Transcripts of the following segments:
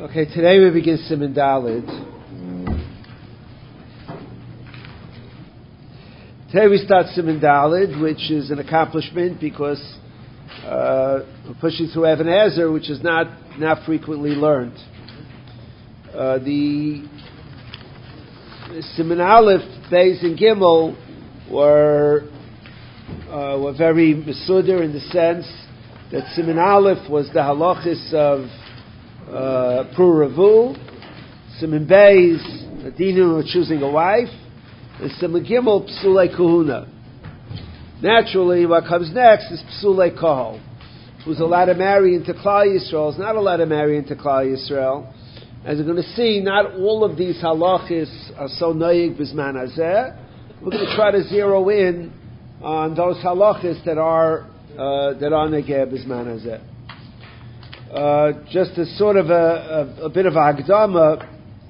Okay, today we begin Siman Daled. Today we start Siman Daled, which is an accomplishment because we're pushing through Even HaEzer, which is not frequently learned. The Siman Aleph, Beis, and Gimel were very mesuder in the sense that Siman Aleph was the halachis of Pruravu, Siman Beis, Adinu of choosing a wife, and Siman Gimel, Psulei Kahuna. Naturally, what comes next is Psulei Kahal, who's allowed to marry into Klal Yisrael, is not allowed to marry into Klal Yisrael. As we're going to see, not all of these halachis are so noyig b'zman hazeh. We're going to try to zero in on those halachis that are negeh b'zman hazeh. Just as sort of a bit of Hagdama,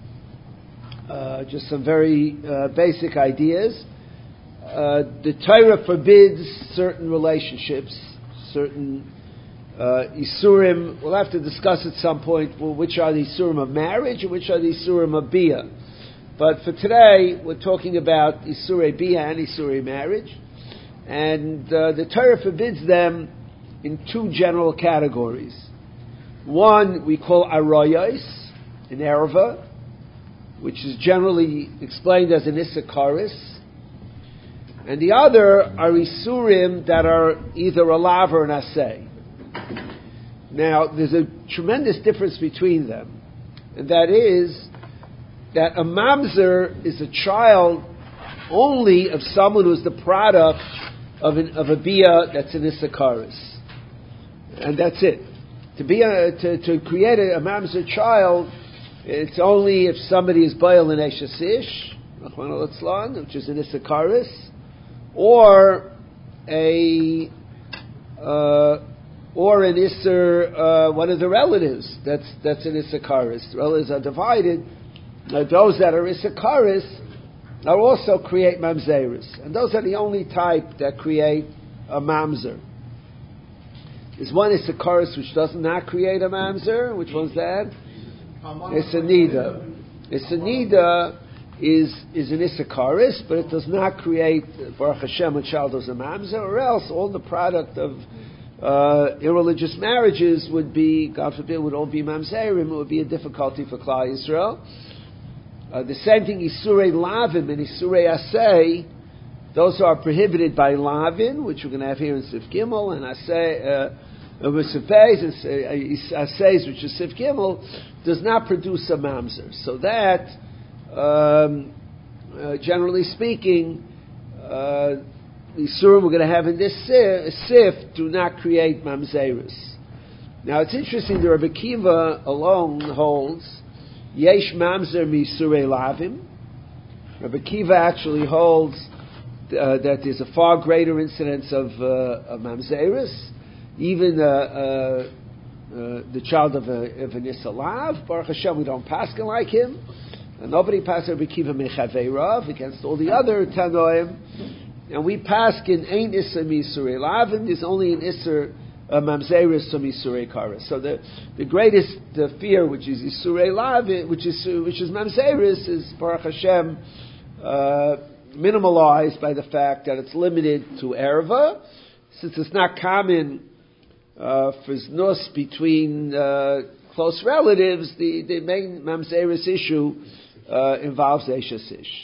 just some very basic ideas. The Torah forbids certain relationships, certain Isurim. We'll have to discuss at some point which are the Isurim of marriage and which are the Isurim of Bia. But for today, we're talking about Isurei Bia and Isurei marriage. And the Torah forbids them in two general categories. One we call Arayos, in Erva, which is generally explained as an Issacharius. And the other are Isurim that are either a lav or an aseh. Now, there's a tremendous difference between them. And that is that a mamzer is a child only of someone who's the product of a bia that's an Issacharius. And that's it. To create a mamzer child, it's only if somebody is Baal and Eshes Ish, which is an Issacharius, or an Isser, one of the relatives that's an Issacharius. The relatives are divided. Those that are Issacharius are also create mamzeris, and those are the only type that create a mamzer. There's one Issacharius which does not create a mamzer. Which one's that? It's a nida. It's a nida is an Issacharius, but it does not create Baruch Hashem a child as a mamzer, or else all the product of irreligious marriages would be, God forbid, would all be mamzerim. It would be a difficulty for Klal Yisrael. The same thing, Isurei Lavim and Isurei Aseh, those are prohibited by Lavin, which we're going to have here in Sif Gimel, and Aseh, Sif Beis, and Aseh, which is Sif Gimel, does not produce a mamzer. So that, generally speaking, the Isurim we're going to have in this Sif do not create mamzerus. Now it's interesting, the Rebbe Kiva alone holds Yesh mamzer misurei lavim. Rebbe Kiva actually holds that there's a far greater incidence of mamzerus, even the child of an Isalav. Baruch Hashem, we don't paskin like him, and nobody paskin Rebbe Kiva mechaveirav against all the other tanoim, and we paskin ain't isser misurei lavim. There's only an isser mamzerus from Isurei Karas. So the greatest fear, which is Isurei Lavin, which is mamzerus, is Baruch Hashem minimalized by the fact that it's limited to erva, since it's not common for znus between close relatives. The main mamzerus issue involves Eshes Ish.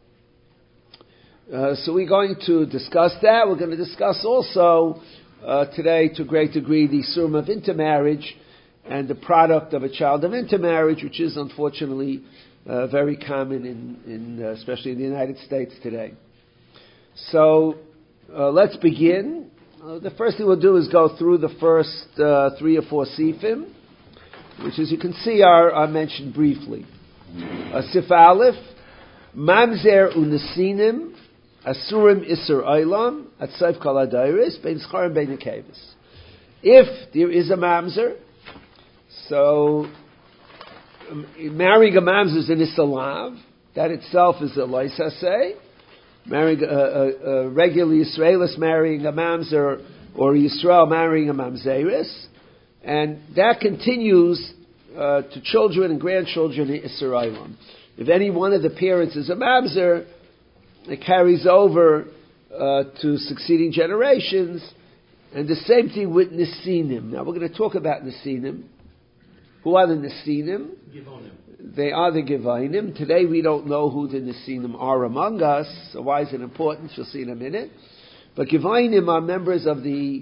So we're going to discuss that. We're going to discuss also today, to a great degree, the Isurim of intermarriage and the product of a child of intermarriage, which is unfortunately very common in especially in the United States today. So let's begin. The first thing we'll do is go through the first 3 or 4 sifim, which, as you can see, are mentioned briefly. Sif Aleph, Mamzer Unesinim, Asurim Isser Eilam, at Saif Kal Adairis, Bein Schar and Bein Nekevis. If there is a mamzer, so marrying a mamzer is an Isalav, that itself is a Loisaseh. Marrying a regular Yisraelis marrying a mamzer, or Yisrael marrying a mamzeris, and that continues to children and grandchildren in Israel. If any one of the parents is a mamzer, it carries over to succeeding generations, and the same thing with Nesinim. Now we're going to talk about Nesinim. Who are the Nesinim? They are the Givonim. Today we don't know who the Nesinim are among us, so why is it important? You'll see in a minute. But Givonim are members of the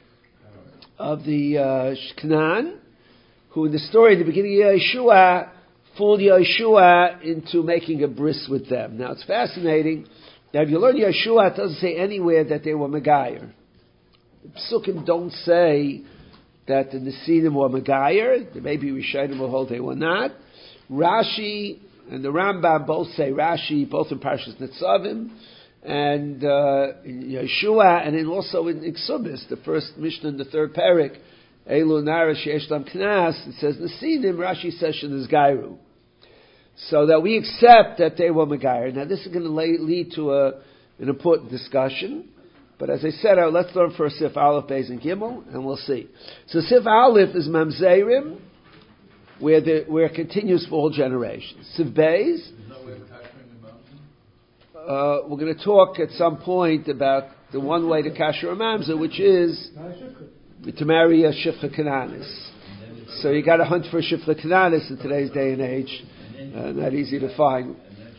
Canaan, who in the story at the beginning of Yeshua fooled Yeshua into making a bris with them. Now it's fascinating. Now if you learn Yeshua, it doesn't say anywhere that they were Megayer. The Psukim don't say that the Nesinim were Megayer. Maybe Rishonim will hold they were not. Rashi and the Rambam both say Rashi, both in Parshas Nitzavim, and in Yeshua, and also in Iksubis, the first Mishnah in the third parak, Elu Nara Sheyesh Lam Knas, it says Nesinim, Rashi says Shenez Gairu. So that we accept that they were Megayer. Now this is going to lead to an important discussion, but as I said, let's learn first Sif Aleph, Beis, and Gimel, and we'll see. So Sif Aleph is Mamzerim, where it continues for all generations. Sif Beis, we're going to talk at some point about the one way to kasher a mamzer, which is to marry a shifcha kananis. So you got to hunt for a shifcha kananis in today's day and age. Not easy to find.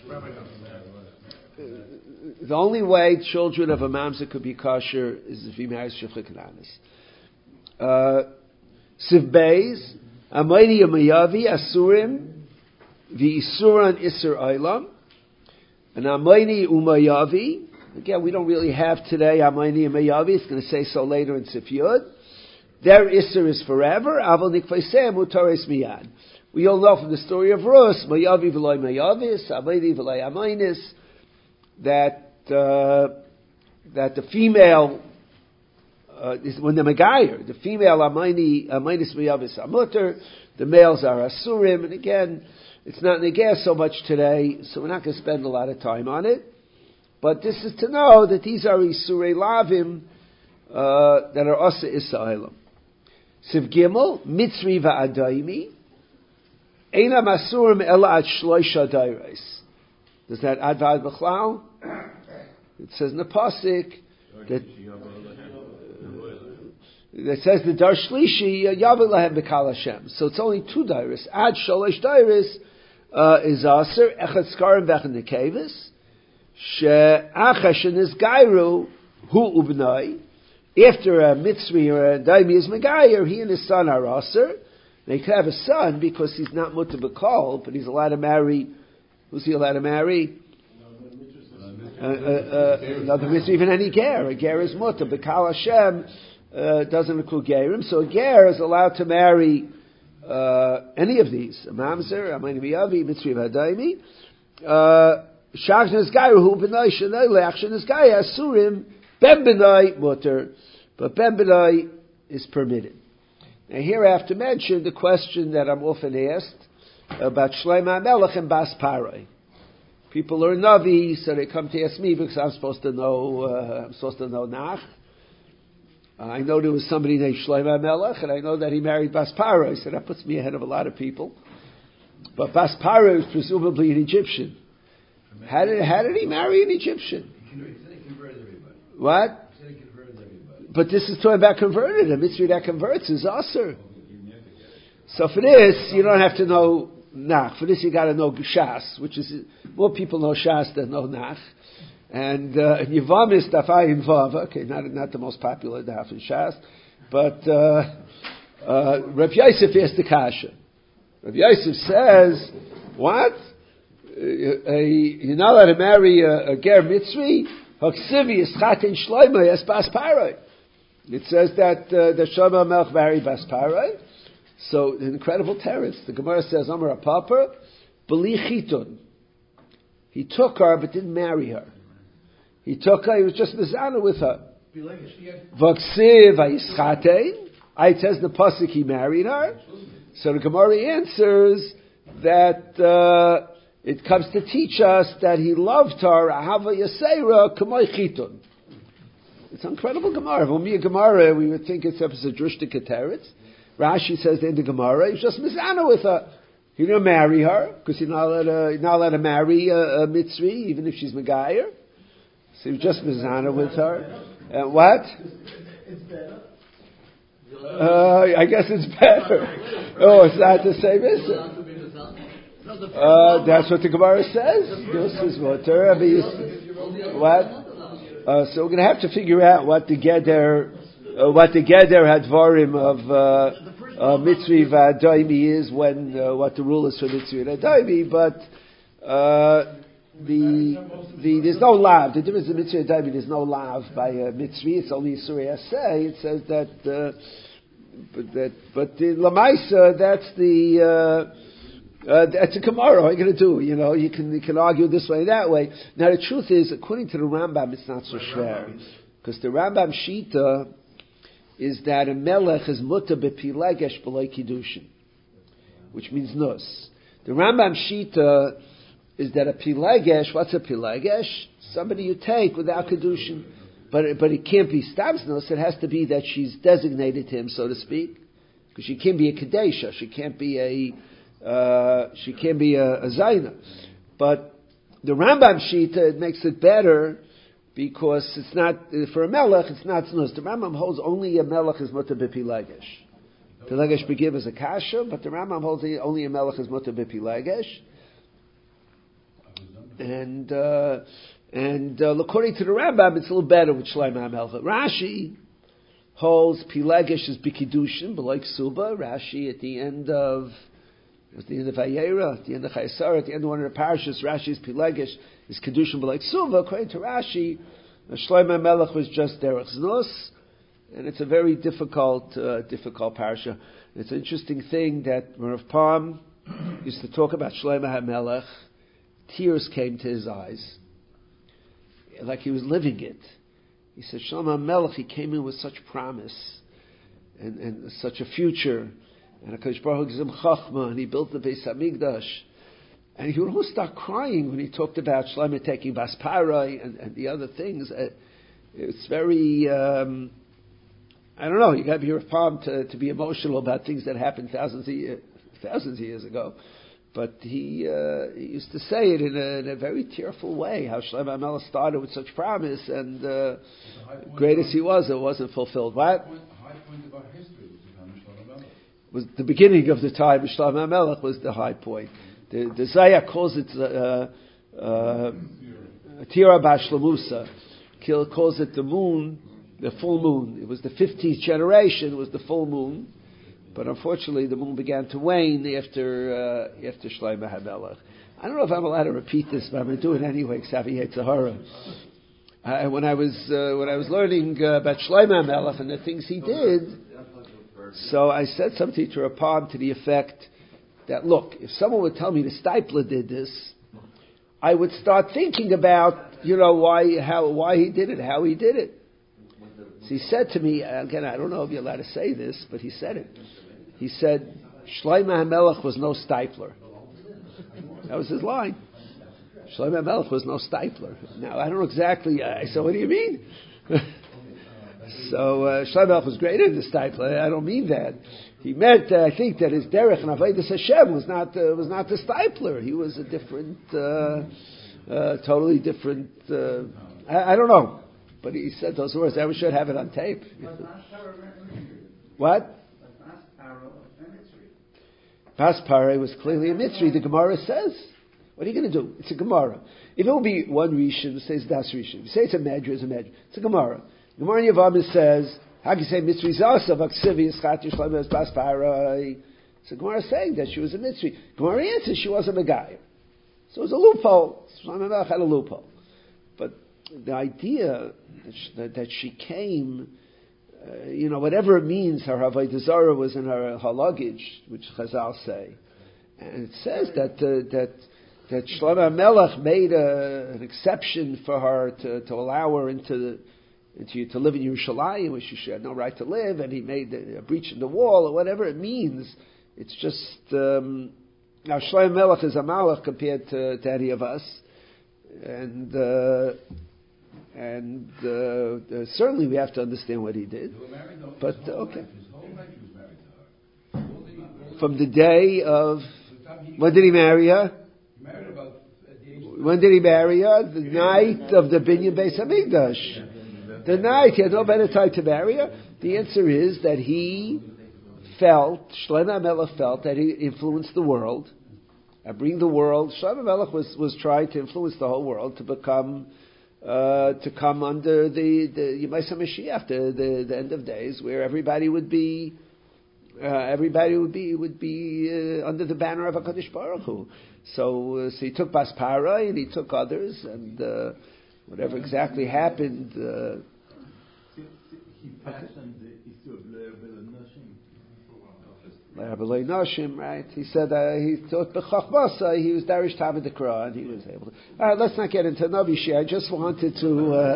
The only way children of a mamzer could be kosher is if he marries shifcha kananis. Sif Beis, Amayni Yamayavi Asurim V'Isuran Isser Olam. And Amayni Umayavi, again, we don't really have today Amayni Umayavi, it's going to say so later in Sif Yud. Their Isser is forever, Aval Nikvaiseh Mutaris Miyad. We all know from the story of Rus, Mayavi V'loi Mayavis, Amayni V'loi Amaynis, that the female, when the Megayer, the female Amaynis Mayavis Amutter, the males are Asurim, and again, it's not negeh so much today, so we're not going to spend a lot of time on it. But this is to know that these are Isurei Lavim that are Asa Israelim. Siv Gimel, Mitzri Va'adaimi, Eina Masurim Ela Ad Shloisha Dairais. Does that add Va'ad B'chlal? It says in the Pasuk that says the Dar Shlishi Yaveh Lahem B'Kal Hashem. So it's only two Dairais. Ad Shloish Dairais is Aser Echad Skarim V'Echad Nekevis She'acha Shenis Gairu Hu Ubnai. After a Mitzri or a Daimi is Megayer, he and his son are Aser. They could have a son because he's not Mutter B'Kol, but he's allowed to marry. Who's he allowed to marry? Another Mitzri, even any Ger. A Ger is Mutter. B'Kal Hashem doesn't include Gerim, so a Ger is allowed to marry any of these. A Mamzer, Amayni Miyavi, Mitzri V'Adaimi. Shachnas Gairu Hu B'nai Shenai Leach Shenas Gairu Asurim Ben B'nai Mutter, but Ben B'nai is permitted. Now here I have to mention the question that I'm often asked about Shlomo HaMelech and Bas Parai. People are Navi, so they come to ask me because I'm supposed to know Nach. I know there was somebody named Shlomo HaMelech, and I know that he married Bas Parai, so that puts me ahead of a lot of people. But Bas Parai was presumably an Egyptian. How did he marry an Egyptian? What? But this is talking about converted. A mitzvah that converts is aser. So for this, you don't have to know Nach. For this, you got to know Shas, which is more people know Shas than know Nach. And Yevam is Dafayim Vav. Okay, not the most popular daf in Shas, but Rav Yosef is the kasha. Rav Yosef says, what? You're not allowed to marry a ger mitzri. Haksivi is chatin shloimeh es bas parai. It says that Shlomo HaMelech married Bas Parai. So, an incredible teretz. The Gemara says, Amar HaPapa, B'li chitun. He took her, but didn't marry her. He took her, he was just mizana with her. V'ksiv ha'yischatein. It says in the Pasuk he married her. So the Gemara answers that it comes to teach us that he loved her, ahava yaseira k'may chitun. It's an incredible Gemara. When we a Gemara, we would think it's a drishtik teretz. Rashi says in the Gemara, he was just mizana with her. He didn't marry her, because you're not allowed to marry a Mitzri, even if she's Megayer. So he was just mizana with her. What? It's better. I guess it's better. Oh, it's not the same, is it? That's what the Gemara says. This is what what? So we're going to have to figure out what the Geder Hadvarim of Mitzri V'Adaimi is, when what the rule is for Mitzri V'Adaimi, but there's no lav. The difference in Mitzri and Daimi, there's no lav by Mitzri. It's only Surah Say. It says that, but the Lamaisa, that's a Gemara. What are you going to do? You know, you can argue this way, that way. Now the truth is, according to the Rambam, it's not so schwer, because the Rambam Shita is that a melech is muta bepilegesh b'loi kiddushin, which means nus. The Rambam Shita is that a pilegesh, what's a pilegesh? Somebody you take without kedushin, but it can't be stamsnos. It has to be that she's designated to him, so to speak, because she can't be a kadesha. She can't be a zayna. But the Rambam Shita, it makes it better because it's not for a melech. It's not snus. The Rambam holds only a melech is muta b'pilegesh. Pilegesh begiv is a kasha, but the Rambam holds only a melech is muta b'pilegesh. And according to the Rambam, it's a little better with Shlomo HaMelech. Rashi holds Pilegesh is Bikidushin, but like Suba, Rashi at the end of Vayera, at the end of Chayesara, at the end of one of the parashas, Rashi's Pilegesh is Kedushin, but like Suba. According to Rashi, Shlomo HaMelech was just Derech Znus, and it's a very difficult parasha. It's an interesting thing that Rav Palm used to talk about Shlomo HaMelech. Tears came to his eyes, like he was living it. He said, Shlomo HaMelech, he came in with such promise and such a future, and HaKadosh Baruch Hu gives him chachma, and he built the Beis Hamikdash, and he would almost start crying when he talked about Shlomo taking Bas Parai and the other things. It's very, I don't know, you got to be Rav Palm to be emotional about things that happened thousands of years ago. But he used to say it in a very tearful way, how Shlomo HaMelech started with such promise, and great as he was, it wasn't fulfilled. What? The high point of our history was the time of Shlomo HaMelech. Was the beginning of the time of Shlomo HaMelech was the high point. The Zayah calls it Tira Bashlemusa. Calls it the moon, the full moon. It was the 15th generation. It was the full moon. But unfortunately, the moon began to wane after Shlomo HaMelech. I don't know if I'm allowed to repeat this, but I'm going to do it anyway. Ksavi Yetzirah. When I was learning about Shlomo HaMelech and the things he did, so I said something to Rav Palm to the effect that, look, if someone would tell me the Steipler did this, I would start thinking about, why he did it, how he did it. So he said to me, again, I don't know if you're allowed to say this, but he said it. He said, Shlomo HaMelech was no Steipler. That was his line. Shlomo HaMelech was no Steipler. Now, I don't know exactly, I said, what do you mean? So, Shlomo HaMelech was greater than the Steipler. I don't mean that. He meant, I think, that his derech and Avodas Hashem was not the Steipler. He was a different, totally different, I don't know. But he said those words. I should have it on tape. What? Bas Parai was clearly a Mitzri. The Gemara says. What are you going to do? It's a Gemara. If it will be one Rishon, it says Das Rishon. If you say it's a Medrash, it's a Medrash. It's a Gemara. Gemara in Yevamah says, how can you say Mitzri Zasa, Vaksivi, Yischat, Yishlam, as Bas Parai? So Gemara saying that she was a Mitzri. Gemara answers she was a Megayah. So it was a loophole. Shlomo HaMelech had a loophole. But the idea that she came, whatever it means, her Avodah Zarah was in her luggage, which Chazal say, and it says that Shlomo HaMelech made an exception for her to allow her to live in Yerushalayim, where she had no right to live, and he made a breach in the wall, or whatever it means. It's just now Shlomo HaMelech is a malach compared to any of us, and certainly we have to understand what he did. But okay. His whole life he was married to her. from the day of, when did he marry her? He married about at the age of When did he marry her? The night of the Binyan Beis Hamikdash. The night, he had no better time to marry her. The answer is that he felt, Shlomo HaMelech felt that he influenced the world. And bring the world, Shlomo HaMelech was trying to influence the whole world to become, to come under the Yemais HaMashiach, the end of days, where everybody would be under the banner of HaKadosh Baruch Hu. So he took Bas Parai and he took others, and whatever exactly happened. He passed on the issue of Le'er Le'er Nashim, right? He said he thought b'chachmasa he was Darish Tamid Dekra, and he was able to. All right, let's not get into Navi Shir. I just wanted to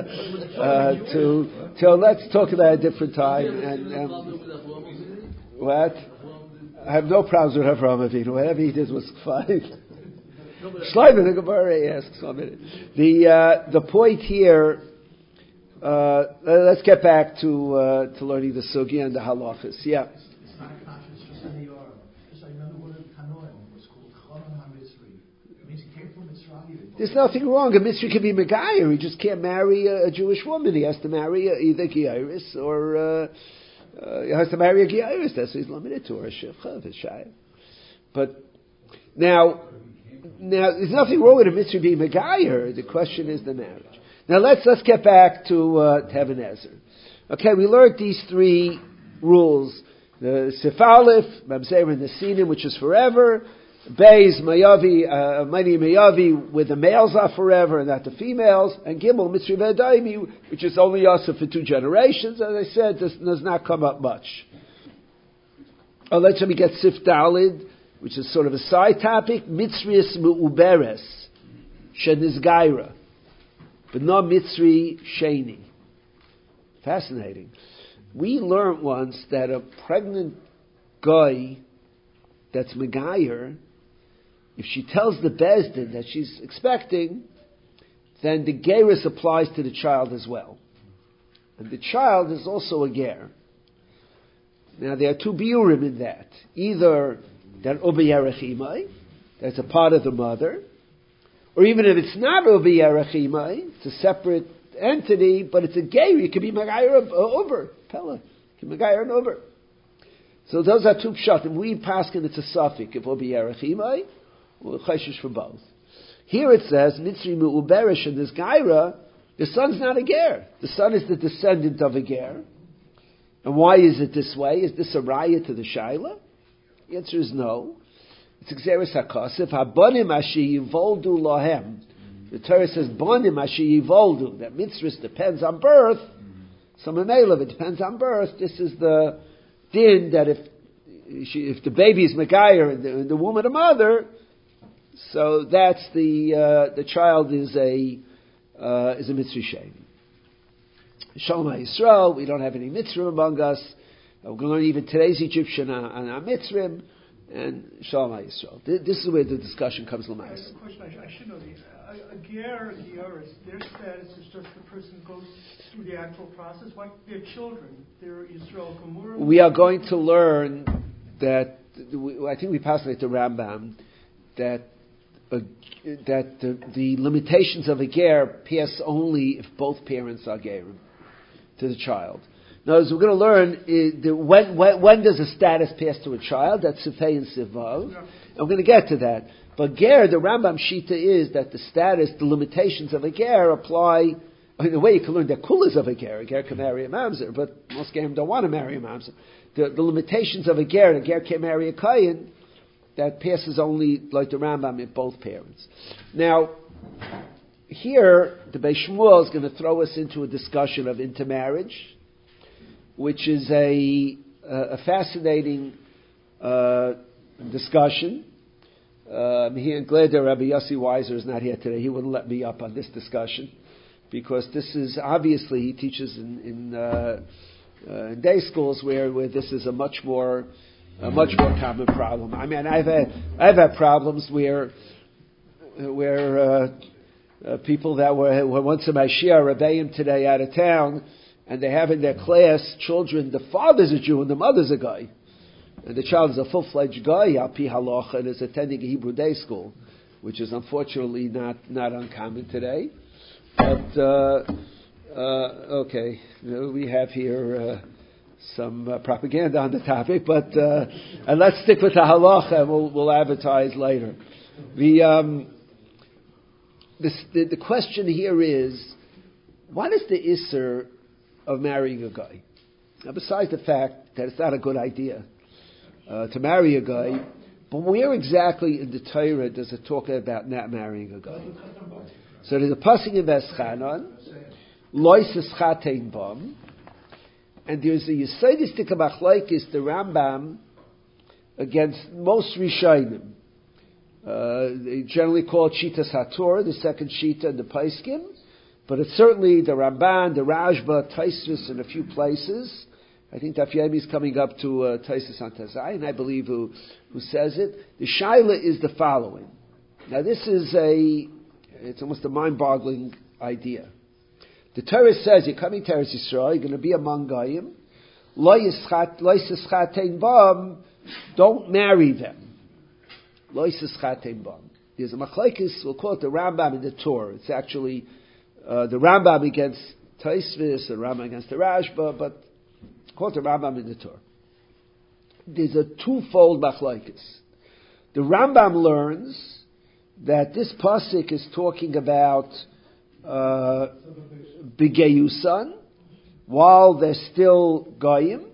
let's talk about a different time. And what? I have no problems with Avraham Avinu. Whatever he did was fine. Shlomo the Gemara asks 1 minute. The point here. Let's get back to learning the sugya and the halachas. Yeah. It's not conscious, just in the Yoram. Just like another word in Tanoim was called Chonam HaMitzri. It means he came from Mitzrayim. There's nothing wrong. A Mitzri can be Megayer. He just can't marry a Jewish woman. He has to marry either Geiris or he has to marry a Geiris. That's what he's limited to, or a Shevcha, a Shayim. But now, there's nothing wrong with a Mitzri being Megayer. The question is the marriage. Now let's get back to Even Ezer. Okay, we learned these 3 rules: the Sif Aleph, Mamzer and the Sinim, which is forever; Beis Mayavi, Mani Mayavi, where the males are forever and not the females; and Gimel Mitzri V'Adaimi, which is only Yosef for 2 generations. As I said, this does not come up much. Let's get Sif Dalid, which is sort of a side topic: Mitzrius Mu'uberes Shenizgaira. But no Mitzri Sheni. Fascinating. We learned once that a pregnant guy that's Megayer, if she tells the Bezdin that she's expecting, then the Geirus applies to the child as well. And the child is also a Ger. Now there are 2 biurim in that. Either that Ubi Yerechimai, that's a part of the mother, or even if it's not Ubi Yerechimai, it's a separate entity, but it's a Geir, it could be Megayer over, Pella. It can be Megayer and over. So those are 2 pshatim. We paskin it's a suffix, if Ubi Yerechimai, or Cheshish for both. Here it says, Mitzri Mu'uberish, and this Geira, the son's not a Ger. The son is the descendant of a Ger. And why is it this way? Is this a raya to the Shaila? The answer is no. It's Xeris HaKosef, HaBonim Ashi Yivoldu Lohem. The Torah says, Bonim Ashi Yivoldu, that mitzvah depends on birth. So Mamelav, it depends on birth. This is the din that if the baby is Megayer and the womb of the mother, so that's the child is a mitzvah sheni. Shalom HaYisrael, we don't have any mitzvah among us. We're going to learn even today's Egyptian on our mitzvah. And Shalom HaYisrael. This is where the discussion comes to the question I should know. A Ger, a Geiris, their status is just the person goes through the actual process. Like their children, they're Yisrael Gemurah. We are going to learn that, I think we passed it to Rambam, that the limitations of a Ger pass only if both parents are Gerim to the child. Now, as we're going to learn, when does a status pass to a child? That's Sifei and Sivav. Yeah. And we're going to get to that. But Ger, the Rambam Shita is that the status, the limitations of a Ger apply. In a way, you can learn the kulas of a Ger can marry a Mamzer, but most Gerim don't want to marry a Mamzer. The limitations of a Ger can't marry a Kayin, that passes only, like the Rambam, in both parents. Now, here, the Beis Shmuel is going to throw us into a discussion of intermarriage, which is a fascinating discussion. I'm glad that Rabbi Yossi Weiser is not here today. He wouldn't let me up on this discussion, because this is obviously, he teaches in day schools where this is a much more common problem. I mean, I've had problems where people that were once in my Shia Rebbeim today out of town, and they have in their class children, the father's a Jew and the mother's a guy. and the child is a full-fledged guy, al pi halacha, and is attending a Hebrew day school, which is unfortunately not uncommon today. But okay, we have here some propaganda on the topic, but and let's stick with the halacha, and we'll advertise later. The question here is, what is the isser of marrying a guy? Now, besides the fact that it's not a good idea to marry a guy, but where exactly in the Torah does it talk about not marrying a guy? So there's a pasuk in Veschanan, lois eschatein bam, and there's a yesodistic machlokes the Rambam against most Rishonim. They generally call it Shitas HaTorah, the second Shita in the Paiskim, but it's certainly the Ramban, the Rashba, Taisvis in a few places. I think Daf Yomi is coming up to Taisvis on Tazayin, I believe, who says it. The Shaila is the following. Now this is it's almost a mind-boggling idea. The Torah says, you're coming to Eretz Yisrael, you're going to be among Goyim, lo yischatein bam, don't marry them. Lo yischatein bam. There's a machlokes, we'll call it the Rambam in the Torah. It's actually the Rambam against Taisvis, the Rambam against the Rashba, but call it the Rambam in the Torah. There's a twofold machlokes. The Rambam learns that this pasuk is talking about B'geyusan, while they're still Goyim,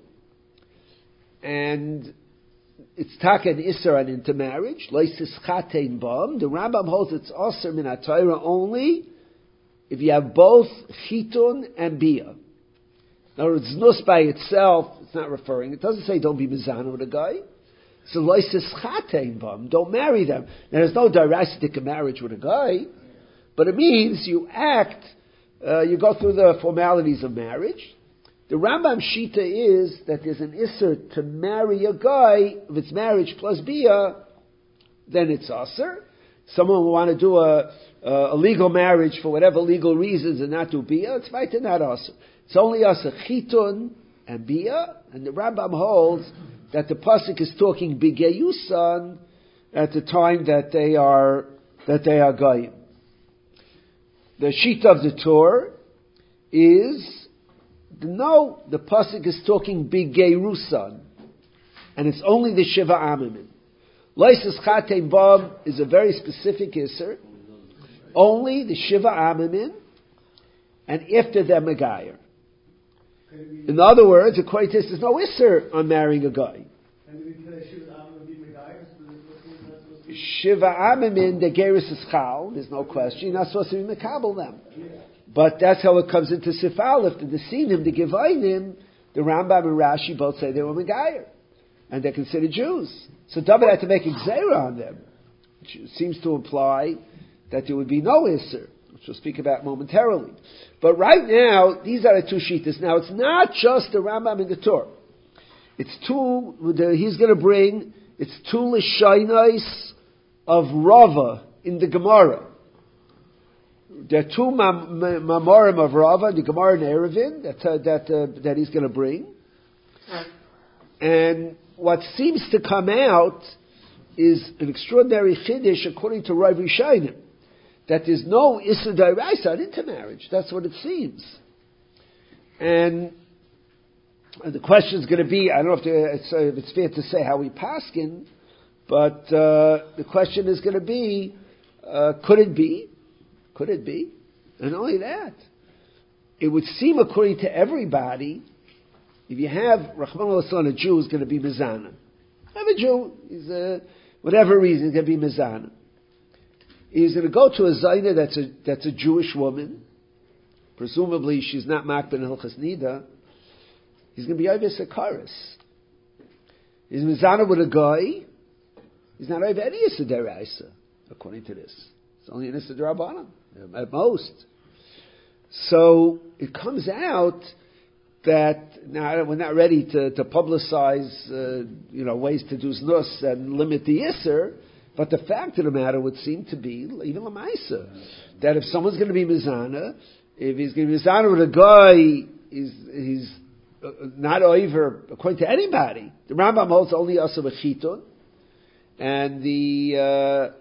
and it's taken Isser and into marriage, Leisis Chatein Bam. The Rambam holds it's Aser min HaTorah only if you have both Chitun and Bia. In other words, Nus by itself, it's not referring, it doesn't say don't be Mizana with a guy. So Leisis Chatein Bam, don't marry them. Now there's no dirastic marriage with a guy, but it means you act, you go through the formalities of marriage. The Rambam Shita is that there's an Isser to marry a guy, if it's marriage plus Bia, then it's Aser. Someone will want to do a legal marriage for whatever legal reasons and not do Bia, it's right to not Aser. It's only Aser Chitun and Bia, and the Rambam holds that the pasuk is talking B'geyusan at the time that they are Goyim. The sheet of the Torah is the pasuk is talking B'geirusan, and it's only the Shiva Amimim. Leisus Chatein Bam is a very specific Isser, only the Shiva Amimim, and after them a Gayer. In other words, according to this, there's no Isser on marrying a guy. Shiva Amimin, the Geris is Chal, there's no question, you're not supposed to be Mekabel them. But that's how it comes into Sif Aleph, the Nesinim, the Givainim, the Rambam and Rashi both say they were Megayer, and they're considered Jews. So David had to make a Gzeira on them, which seems to imply that there would be no Isser, which we'll speak about momentarily. But right now, these are the two Shitas. Now, it's not just the Rambam in the Torah. It's two, he's going to bring, it's two Lishainais of Rava in the Gemara. There are two Mamorim of Rava, the Gemara and Erevin, that he's going to bring. And what seems to come out is an extraordinary Chiddush according to Rav Rishonim, that there's no Issa D'Oraisa on intermarriage. That's what it seems. And the question is going to be, I don't know if it's fair to say how we paskin, but the question is going to be, could it be? Could it be? And only that. It would seem according to everybody, if you have Rahman al-Aslan, a Jew is going to be Mizana. Have a Jew, he's whatever reason, he's going to be Mizana. He's going to go to a Zaina that's a Jewish woman. Presumably she's not Makban Hilchas Nida. He's going to be Oivus Akaris. He's Mizana with a guy. He's not over any Issa Deraisa, according to this. It's only an Issa Derabanan, at most. So it comes out that now we're not ready to publicize, ways to do znus and limit the Isser, but the fact of the matter would seem to be, even Lamaisa, that if someone's going to be Mizana, if he's going to be Mizana with a guy, he's not over according to anybody. The Rambam holds only asa v'chitun, and the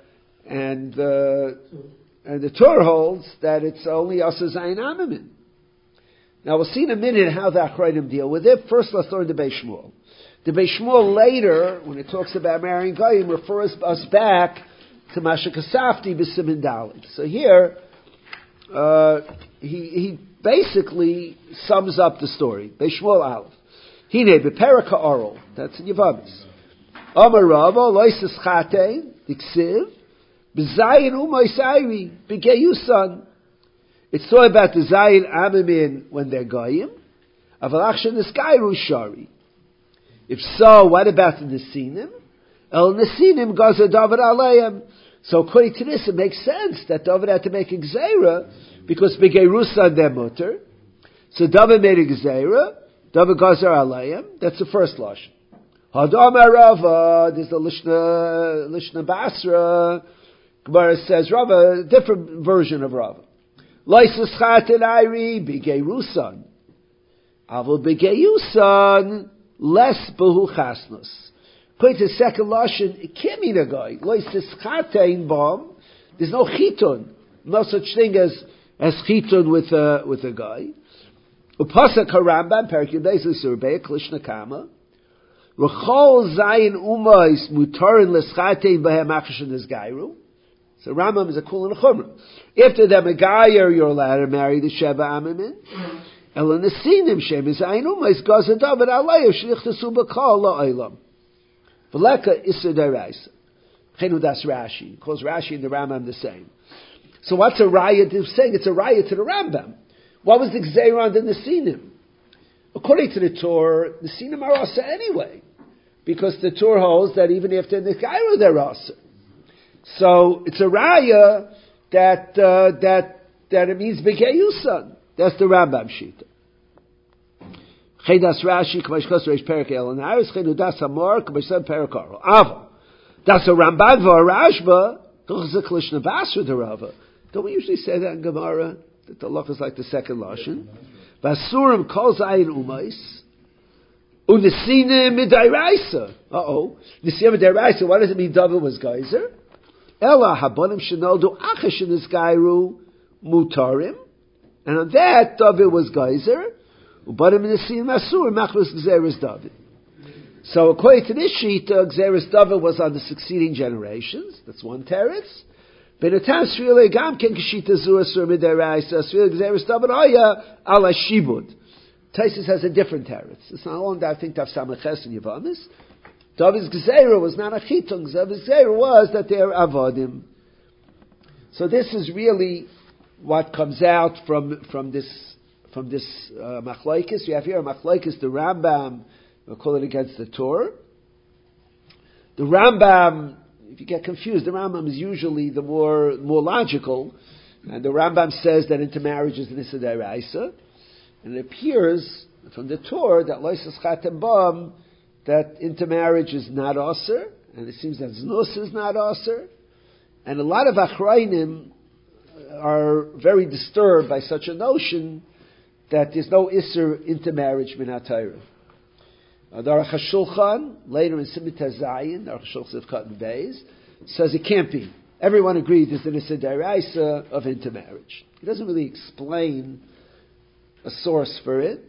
Torah holds that it's only asa zayin amamin. Now we'll see in a minute how the Achrayim deal with it. First, let's learn the Beis Shmuel. The Beis Shmuel later, when it talks about marrying Goyim, refers us back to Masha Kasafti b'Simin Dalet. So here, he basically sums up the story. Beis Shmuel Aleph. Hine beperaka oral. That's in Yavamis. Amar Rava loises chatein diksiv b'zayin u'moisayri b'geyusan. It's talking about the zayin amamin when they're goyim. Avalachshen neskayru shari. If so, what about the nesinim? El nesinim gaza David alayim. So according to this, it makes sense that David had to make a gzeira because b'geirusan they're mutter. So David made a gzeira. David gaza alayim. That's the first lashon. Hadam Rava. There's the Lishna Basra. Gemara says Rava, a different version of Rava. Loisus chaten ayri b'geirusan. Avol b'geyusan less behu chasnus. According to the second lashon, it can't mean a guy. Loisus chaten bom. There's no chitun. No such thing as chitun with a guy. Upasa karambam perikim beisli surbeik lishna kama. Rechol zayin umais mutarin leschatein b'hem achashin esgairu. So Rambam is a kul and a chumrah. After the Megayer, you're allowed to marry the Sheva Amamin. Ela Nesinim Shem is Ayin Umais Gaza David Alayev Shlichtasu B'Kal La'olam. V'leka Issa Deraisa. Chenu Das Rashi. He calls Rashi and the Rambam the same. So what's a raya to saying? It's a raya to the Rambam. What was the Gzeira on the Nesinim? According to the Torah, Nesinim are Asa anyway. Because the Torah holds that even after the Megayer, they're Asa. So it's a raya that it means begeyusan. That's the Rambam shita. Chedas Rashi k'mashkos reish perik el and Aris chedu das hamor k'mashsem perik aro. Ava das a Ramban v'Rashba doch zik lishna basra derava. Don't we usually say that in Gemara that the loch is like the second lashon? Basurim kol zayin umais unesinim midairaisa. Nesinim midairaisa. What does it mean? David was geyser. Ella habonim shenoldu achashin esgairu mutarim, and on that David was geyser. Ubanim nesim asur machlos gzeres David. So according to this sheet, gzeres David was on the succeeding generations. That's one teretz. Benatam srile gam ken kshita zu asur midaraisa srile gzeres David aya ala shibud. Taisus has a different teretz. It's not only that I think Tav Samaches and Yavamis. David's Gzeira was not a chitun. David's Gzeira was that they're avodim. So this is really what comes out from this machlokes. You have here a machlokes, the Rambam. We'll call it against the Torah. The Rambam, if you get confused, the Rambam is usually the more logical, and the Rambam says that intermarriage is nisa d'oraisa, and it appears from the Torah that loisas chatem bam, that intermarriage is not aser, and it seems that znus is not aser, and a lot of achrayim are very disturbed by such a notion that there's no iser intermarriage min ha'Torah. The Aruch HaShulchan, later in Simit HaZayin, the Aruch HaShulchan Cotton Bays, says it can't be. Everyone agrees there's an iser d'oraisa of intermarriage. He doesn't really explain a source for it.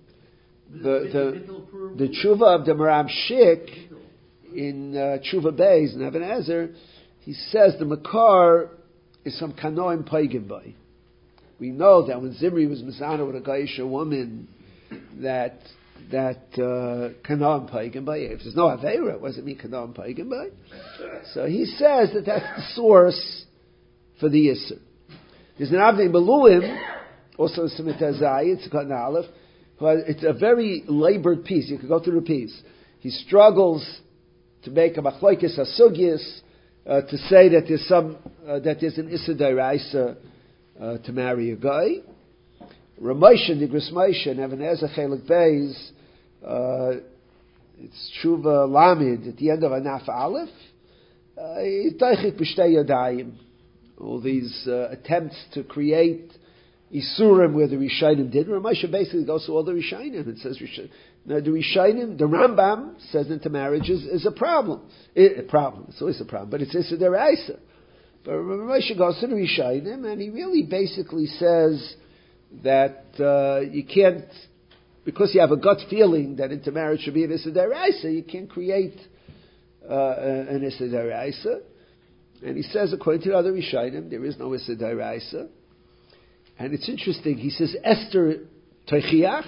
The tshuva of the Maram Shik in Tshuva Beis in Even Ezer, he says the Makar is some Kanoim Paigim Bay. We know that when Zimri was Mizana with a Gaisha woman, that Kanoim Paigim Bay. If there's no Aveira, what does it mean Kanoim Paigim Bay? So he says that that's the source for the Yisr. There's an Avnei Beluim, also in Simit HaZayin, it's Cotton Aleph. It's a very labored piece. You can go through the piece. He struggles to make a machlokes hasugyis to say that there's an issa d'oraisa to marry a guy. Ramosha Nigras Moshe and Even Ezer Chelik Beis. It's Tshuva Lamid at the end of Anaf Aleph. All these attempts to create Isurim where the Rishonim did. Ramosha basically goes to all the Rishonim and says, now the Rishonim, the Rambam says intermarriage is a problem. A problem. It's always a problem, but it's Issa Deraisa. But Ramosha goes to the Rishonim and he really basically says that you can't, because you have a gut feeling that intermarriage should be an Issa Deraisa, you can't create an Issa Deraisa. And he says, according to the other Rishonim, there is no Issa Deraisa. And it's interesting, he says, Esther Teichiach.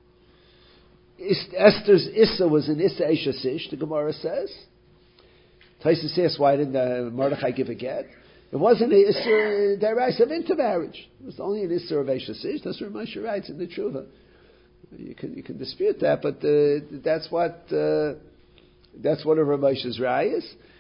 Esther's Issa was an Issa Eishasish, the Gemara says. Taisa says, why didn't Mordechai give a get? It wasn't an Issa Deraisa of intermarriage. It was only an Issa of Eishasish. That's what Moshe writes in the Tshuva. You can dispute that, but that's what of Rav Moshe's rayas.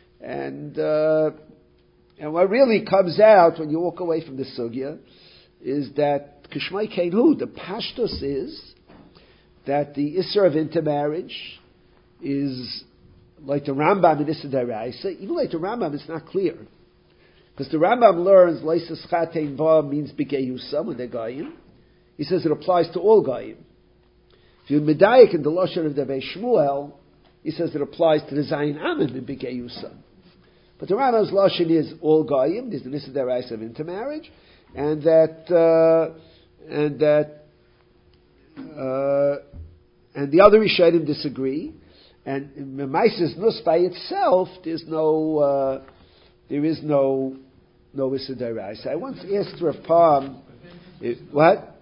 And what really comes out when you walk away from the sugya is that Kishmai Keinhu, the pashtus is that the Isser of intermarriage is like the Rambam in Issa Deraisa. Even like the Rambam, it's not clear. Because the Rambam learns Leisas Chatein Ba means B'geyusa when they're Goyim. He says it applies to all Goyim. If you're Medayik in the Lashon of the Vei Shmuel, he says it applies to the Zayin Amen in B'geyusa. But the Rambam's Lashon is all Goyim. There's the Issa Deraisa of intermarriage. And the other Rishonim disagree, and Maises Nus by itself, there is no Issa Deraisa. I once asked Rav Palm, what?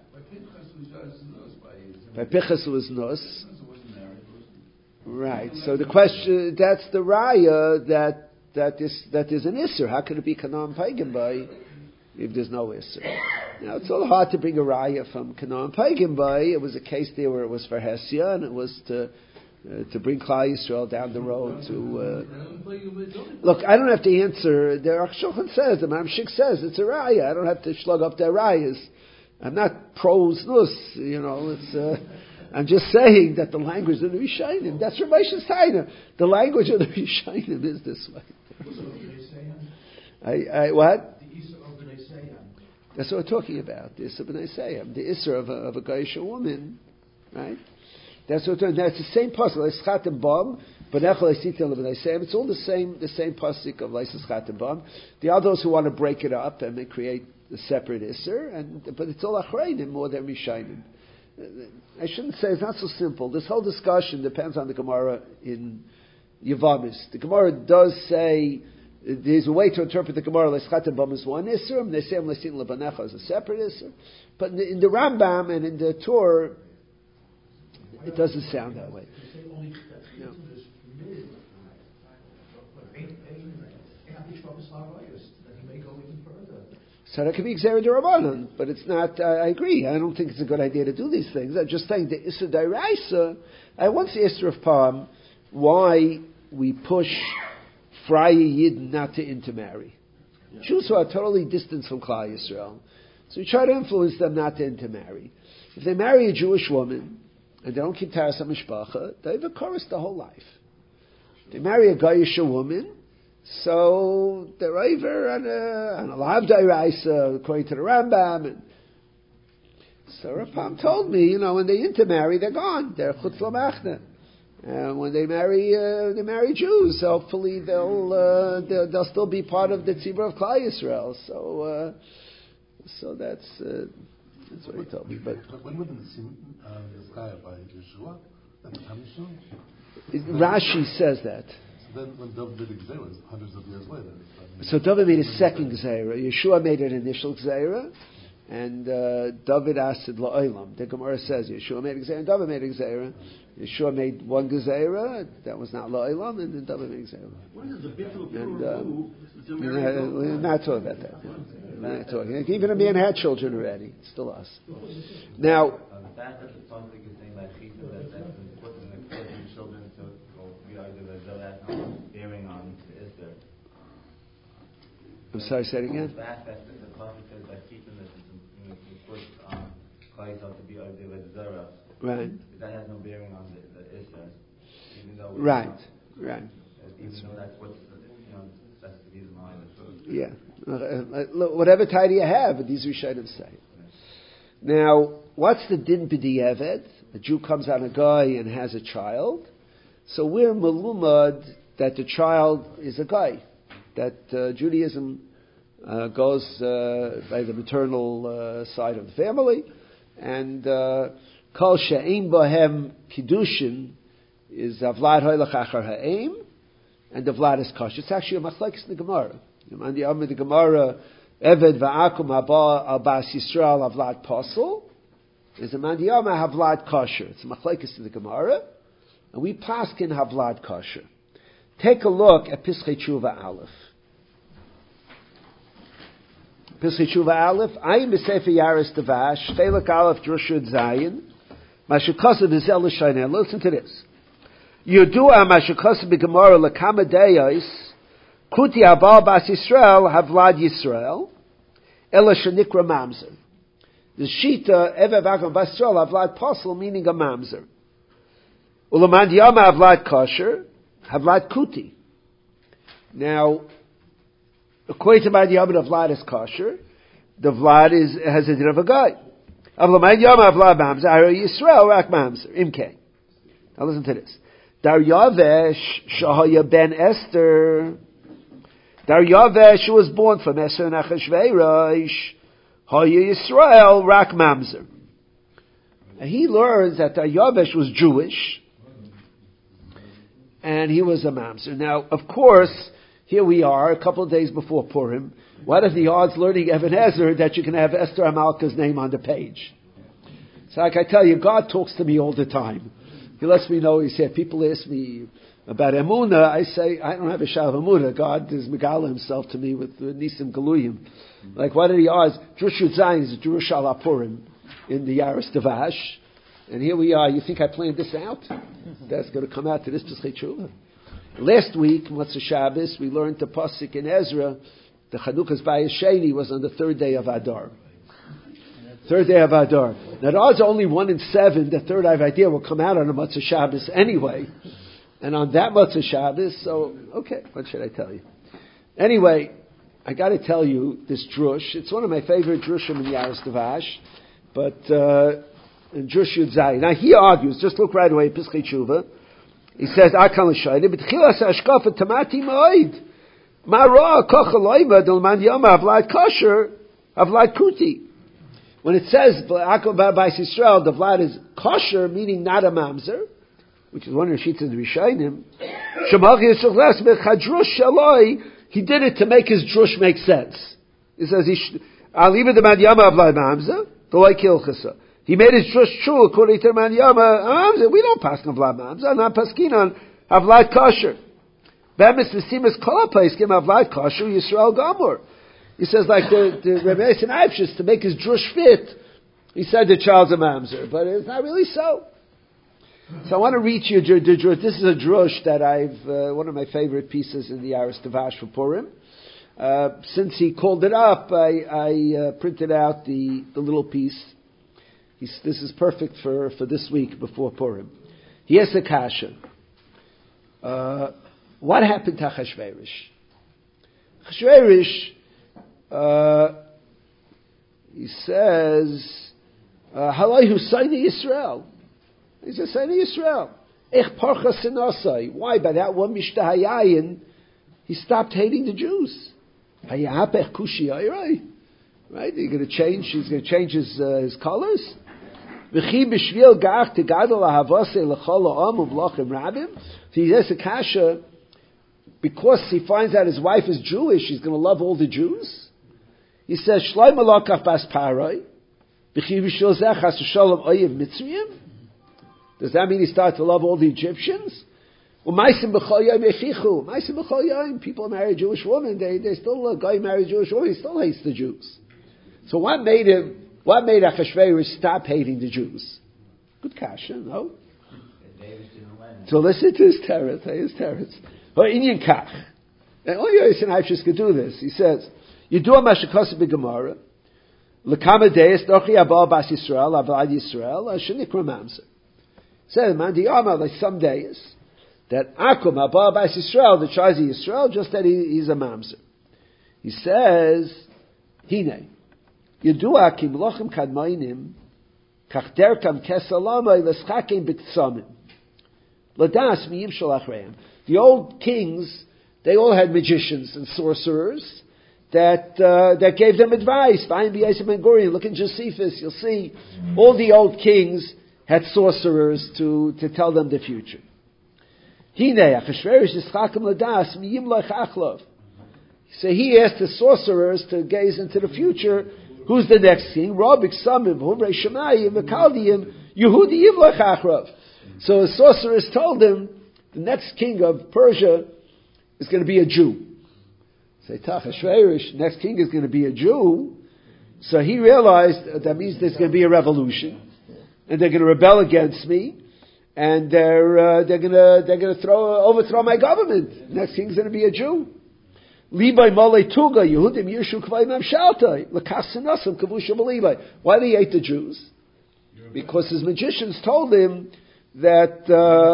By Pichas was Nus. Right. So the question, that's the Raya that is an Isser. How can it be Kanan Pagan by if there's no Isser? Now, it's all hard to bring a raya from Canaan Pagan by. It was a case there where it was for Hesia, and it was to bring Klal Yisrael down the road to... Look, I don't have to answer. The Aruch Shulchan says, the Mamshik says, it's a raya. I don't have to slug up their rayas. I'm not pro-snus, it's... I'm just saying that the language of the Rishonim, that's Rav Moshe's Taina. The language of the Rishonim is this way. What? That's what we're talking about. The Issa b'nei Seyam, the Issa of a Goyish woman, right? That's what we're talking. That's the same pasuk. Leischat and bam, b'nechol eisitel b'nei Seyam. It's all the same pasuk of leischat and bam. There are those who want to break it up and they create a separate Issa, but it's all achreinim more than Rishayim. I shouldn't say it's not so simple. This whole discussion depends on the Gemara in Yavamis. The Gemara does say. There's a way to interpret the Gemara, Leschat and Bam is one Isser, and Nesem Lesin Lebanecha is a separate Isser. But in the Rambam and in the Torah, it doesn't sound that way. No. So that could be Gzera D'Rabbanan, but it's not, I agree, I don't think it's a good idea to do these things. I'm just saying the Issa D'Oraisa, I once asked Rav Palm why we push Freie Yidden not to intermarry. Yeah. Jews who are totally distant from Klal Yisrael. So we try to influence them not to intermarry. If they marry a Jewish woman, and they don't keep Taras HaMishpacha, they have a chorus the whole life. If they marry a Goyish woman, so they're over on a Lav D'Oraisa, according to the Rambam. And so Rav Palm told me, when they intermarry, they're gone. They're Chutz L'Machna. When they marry Jews, hopefully they'll still be part of the tzibur of Klal Yisrael. So that's what he told me. But when would the Messiah by Yeshua and Hamishon? Rashi says that. So then, when David made a Gzeira, hundreds of years later. So David made a second Gzeira. Yeshua made an initial Gzeira. And David asked La'olam. The Gemara says Yeshua made a Gzeira and David made a Gzeira. Yeshua made one Gzeira, that was not La'olam, and then David made a Gzeira. What is the bitul we're not talking about that. We're not talking. Even a man had children already. It's still us. Now, the fact that the Tzaddik is saying that that's important in the children to be either that's not bearing on the Isser. I'm sorry, say it again. The fact that the Tzaddik says that keeping this put Klal Yisrael to be either the Zera. Right. That has no bearing on the Isser. Even though right. Even though that's what that's the reason behind it. Yeah. Whatever title you have, these Rishonim say. Now, what's the din b'di'evet? A Jew comes on a guy and has a child. So we're malumad that the child is a guy. That Judaism goes by the maternal side of the family. And kol she'ein bohem kiddushin is avlad hoylach achar ha'eim, and avlad is kosher. It's actually a machlekes in the Gemara. On the Amid the Gemara, Eved va'akum haba al bas Yisrael avlad posel. There's a mandiyama havlad kosher. It's a machlekes in the Gemara, and we paskin havlad kosher. Take a look at Pischei Tshuva Aleph. Pischei Tshuva Aleph, Ayin b'Sefer Yaris Devash, Shteilak Aleph Drushud Zayin, Mashikosav Izel L'Shayneh. Listen to this. Yudua Mashikosav b'Gemara L'Kama Deyos, Kuti Abal Bas Yisrael Havlad Yisrael, Ela Shenikra Mamzer. The Shita, Evev Akum Bas Yisrael Havlad Posel, meaning a Mamzer. Ulamand Yama Havlad Kosher, Havlad Kuti. Now, according to my Yama, the Vlad is kosher. The Vlad has a din of a guy. Avlamand Yama Havlad Mamzer, Ara Yisrael Rak Mamzer. Imke. Now listen to this. Dar Yavesh Shahaya ben Esther. Dar Yavesh was born from Esther and Achashverosh. Haya Yisrael Rak Mamzer. And he learns that Dar Yavesh was Jewish. And he was a mamzer. Now, of course, here we are, a couple of days before Purim. What are the odds learning Even Ezer that you can have Esther Amalka's name on the page? So like I tell you, God talks to me all the time. He lets me know, he said, people ask me about Emunah, I say, I don't have a shah of Emunah. God is Megala himself to me with Nisim Galuyim. Like, what are the odds? Drush Zayin is Drush Al Purim in the Yaris Devash. And here we are. You think I planned this out? That's going to come out to this Pischei Tshuva. Last week, Motzei Shabbos, we learned the pasuk in Ezra. The Chanukas Bayis Sheni was on the third day of Adar. Third day of Adar. Now the odds are only 1 in 7. The third idea will come out on a Motzei Shabbos anyway. And on that Motzei Shabbos, so okay, what should I tell you? Anyway, I got to tell you this drush. It's one of my favorite drushim in the Yaris Devash, but. And Drush Yud Zayin. Now he argues, just look right away, Pischei Tshuva. He says, Akan l'shayde, b'tchilas ha'ashkafa tamati ma'oid. Ma'ra kocha loiva del man yama avlad kosher, avlad kuti. When it says, Akan b'Bais Yisrael, the vlad is kosher, meaning not a mamzer, which is one of the sheets of the Rishayim. Shemach Yisrael les b'chadrush shaloi, he did it to make his drush make sense. He says, Aliva de man yama avlad mamzer, v'loi kilchasa. He made his drush true according to Man Yama. We don't pass on Vlad Mamzer, not paskin on Avlad Kosher. Bemis v'simas kol ha'paiskim Avlad Kosher Yisrael Gamor. He says like the Rebbe Eisen Eifshis, to make his drush fit, he said the child's a Mamzer, but it's not really so. So I want to read you the drush. This is a drush that I've one of my favorite pieces in the Yaris Devash for Purim. Since he called it up, I printed out the little piece. This is perfect for this week before Purim. He has a kasha. What happened to Achashverosh? Achashverosh, he says, Halayhu Saini Yisrael. He says, Saini Yisrael. Ech parcha sinasai. Why? By that one mishtahayayin, he stopped hating the Jews. Hayapech kushi ayrai. Right? He's going to change his colors. So he says to Kasha, because he finds out his wife is Jewish, he's going to love all the Jews. He says, Shloim alakach bas parai, does that mean he started to love all the Egyptians? People marry a Jewish woman, they still, a guy marries a Jewish woman, he still hates the Jews. So what made Achashverosh stop hating the Jews? Good kasha, no? So listen to his teretz. Inyan kach. And only Yosin Haifshis could do this. He says, you do a mashakasa b'gemara, l'kama deis, dochi abal bas Yisrael, avad Yisrael, shenikra mamzer. Says, man, the Yama, like some days, that akum abal bas Yisrael, the child of Yisrael, just that he's a mamzer. He says, hine, Yedua ki melachim kadmainim kach derkam kesalamai leschakim b'tsamim ladas miyim shalachreim. The old kings, they all had magicians and sorcerers that gave them advice. Look in Josephus, you'll see all the old kings had sorcerers to tell them the future. So he asked the sorcerers to gaze into the future. Who's the next king? So the sorcerers told him the next king of Persia is going to be a Jew. Say, Achashverosh, next king is going to be a Jew. So he realized that means there's going to be a revolution, and they're going to rebel against me, and they're going to overthrow my government. Next king's going to be a Jew. Why did he hate the Jews? Because his magicians told him that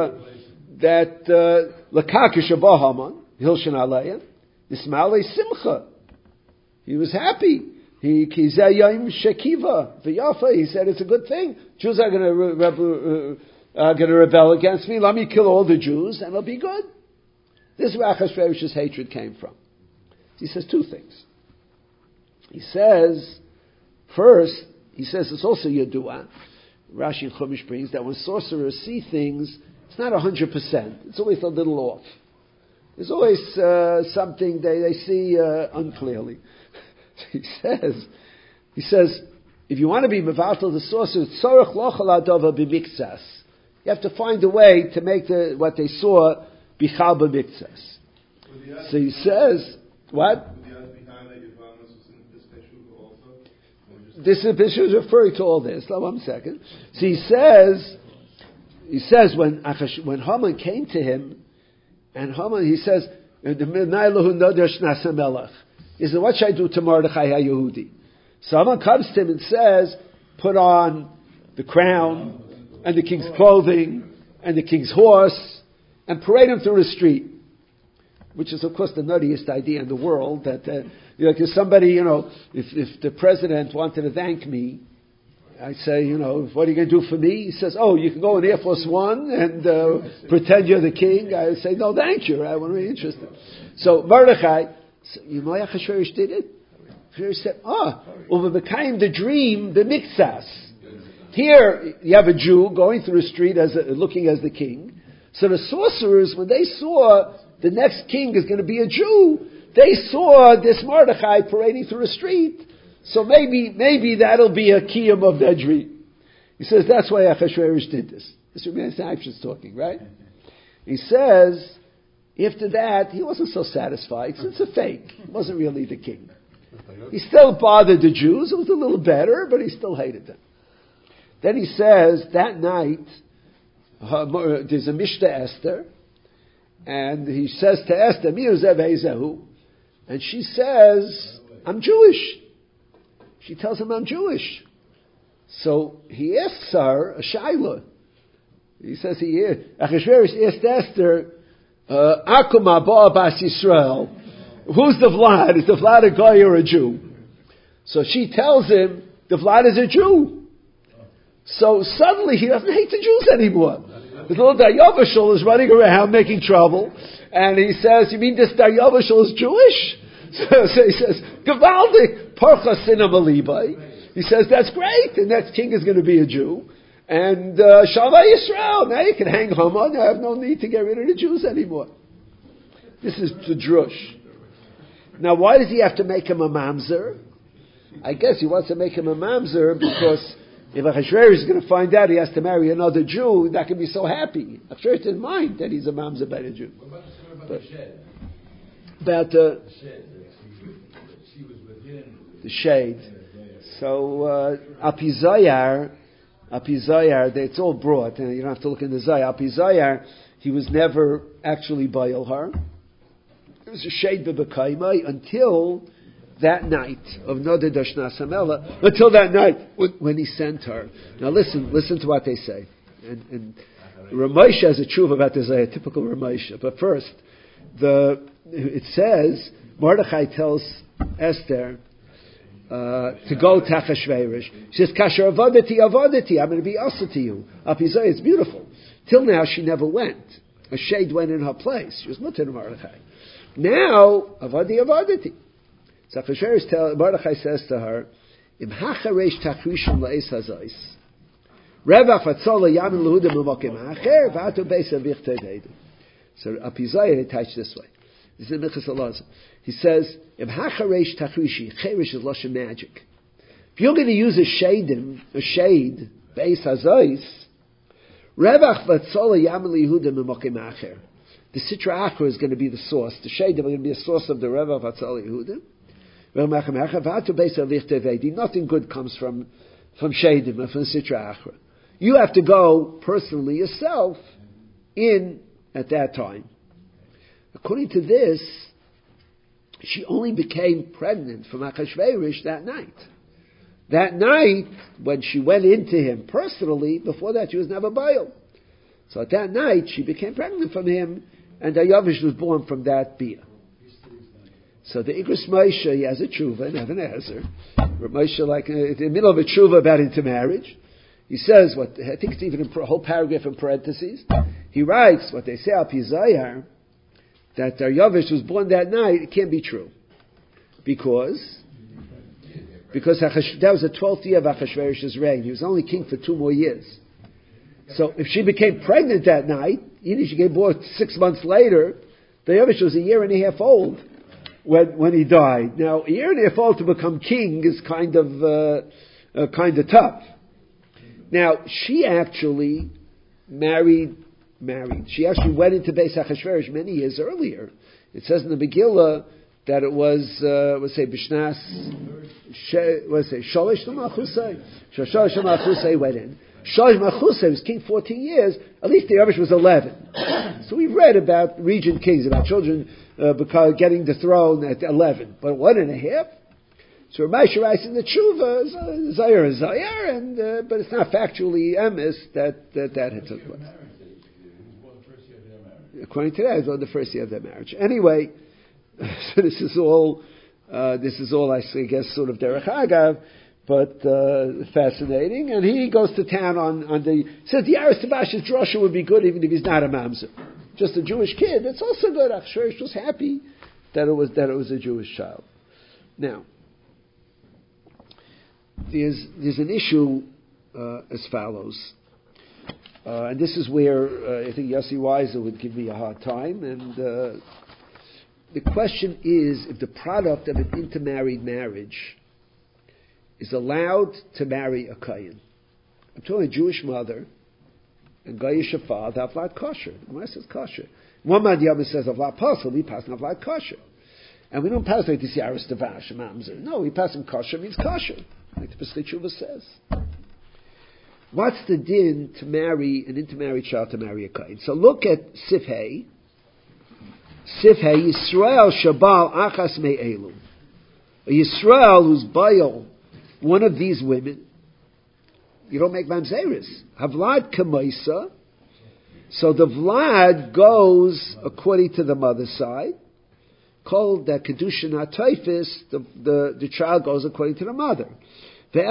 Lakakish Haman Hilshan Alayim Ismail Simcha. He was happy. He said it's a good thing. Jews are going to rebel against me. Let me kill all the Jews, and it'll be good. This is where Achashverosh's hatred came from. He says two things. He says, first, it's also Yadua. Rashi and Chumash brings that when sorcerers see things, it's not 100%. It's always a little off. There's always something they see unclearly. He says, if you want to be mevatel the sorcerer, tzorach lochal adova b'miktsas. You have to find a way to make what they saw bichal b'miktsas. So he says, what? This is referring to all this. One second. So he says when Haman came to him, and Haman, he says, he said, what should I do to Mordechai HaYehudi? So Haman comes to him and says, put on the crown, and the king's clothing, and the king's horse, and parade him through the street. Which is, of course, the nuttiest idea in the world, that, because somebody, if the president wanted to thank me, I say, what are you going to do for me? He says, you can go in Air Force One and pretend you're the king. I say, no, thank you. I wasn't really interested. So Mordechai, you know Achashverosh did it? Achashverosh said, became the dream, the mixas. Here, you have a Jew going through the street looking as the king. So the sorcerers, when they saw the next king is going to be a Jew, they saw this Mordechai parading through the street. So maybe that'll be a kiyum of their dream. He says that's why Achashverosh did this. This is Actions talking, right? He says, after that, he wasn't so satisfied. It's a fake. He wasn't really the king. He still bothered the Jews. It was a little better, but he still hated them. Then he says, that night, there's a Mishta Esther, and he says to Esther, Miuzev Ezehu, and she says, I'm Jewish. She tells him, I'm Jewish. So he asks her a shaila. He says, Achashverosh asked Esther, Akuma Ba Bas Yisrael, who's the Vlad? Is the Vlad a guy or a Jew? So she tells him, the Vlad is a Jew. So suddenly he doesn't hate the Jews anymore. His little Daryavashal is running around making trouble, and he says, you mean this Daryavashal is Jewish? So he says, Gavaldik Parcha Sinam Alibai. He says, that's great, the next king is going to be a Jew. And Shalva Yisrael, now you can hang Haman, I have no need to get rid of the Jews anymore. This is the drush. Now why does he have to make him a mamzer? I guess he wants to make him a mamzer because if Achashverosh is going to find out he has to marry another Jew, that can be so happy. Achashverosh didn't mind that he's a mamzer by the Jew. What about the shed? About the shed. She was within the shade. So Apizayar, it's all brought, and you don't have to look in the Zayar. Apizayar, he was never actually Baal her. It was a shade b'bekaimai until that night of Nodeh Dashnas Hamela, until that night when he sent her. Now listen to what they say. And Ramosha has a truth about this, a typical Ramosha. But first, it says, Mordechai tells Esther, to go to Achashverosh. She says, Kasher avadati, I'm going to be asa to you. Apizay, it's beautiful. Till now, she never went. A shade went in her place. She was mutter to Mordechai. Now, avadati. So Mordechai says to her, Im hacharesh tachrishin la'es hazais. Revach vatzola yamin lehuda m'mokim acher, v'atu beis avich tededu. So Apizay attached this way. This is Michas Elazar. He says, Im hacharesh tachrishi, cheresh is Lashon magic. If you're going to use a shade, beis hazais, Revach vatzola yamin lehuda m'mokim acher. The Sitra Achra is going to be the source. The shade is going to be a source of the Revach vatzola Yehuda. Nothing good comes from Shadim, from Sitra Achra. You have to go personally yourself in at that time. According to this, she only became pregnant from Achashverosh that night. That night, when she went into him personally, before that she was never bail. So at that night, she became pregnant from him, and the Yavish was born from that bia. So the Igros Moshe, he has a tshuva in Even Ezer. Moshe, like in the middle of a tshuva about intermarriage, he says what I think it's even a whole paragraph in parentheses. He writes what they say al pi Zayar, that Daryavish was born that night. It can't be true because that was the 12th year of Achashverosh's reign. He was only king for 2 more years. So if she became pregnant that night, even if she gave birth 6 months later, Daryavish was 1.5 years old when he died. Now, 1.5 years old to become king is kind of tough. Now, she actually married. She actually went into Beis Achashverosh many years earlier. It says in the Megillah that it was, Bishnas, Sholish Malchusay. Sholish Malchusay went in. Sholish Malchusay was king 14 years. At least the average was 11. So we've read about regent kings, about children getting the throne at 11. But 1.5? So Ramesh writes in the Tshuva, Zayar, but it's not factually emes that had took place. According to that, it was the first year of their marriage. Anyway, so this is all I guess sort of derech agav, but fascinating. And he goes to town on the says the Yaris Tabash's drasha would be good even if he's not a mamzer, just a Jewish kid. It's also good. Achashverosh was happy that it was a Jewish child. Now, there's an issue as follows. And this is where I think Yossi Weiser would give me a hard time. And the question is if the product of an intermarried marriage is allowed to marry a Kayan. I'm talking a Jewish mother and Goyish father, Avlat kosher. The Gemara says kosher. One Madhyama says Avlat pasal, we pass an Avlat kosher. And we don't pass like this Yaris Tavash, Mamzer. No, we pass him kosher means kosher, like the Pesach Tshuva says. What's the din to marry an intermarried child to marry a kain? So look at Sifhei. Sifhei Yisrael Shabal Achas Me'elu. A Yisrael who's Baal, one of these women. You don't make mamzeris. Havlad Kamaisa. So the Vlad goes according to the mother's side. Called that Kedushin HaToifis, the child goes according to the mother. It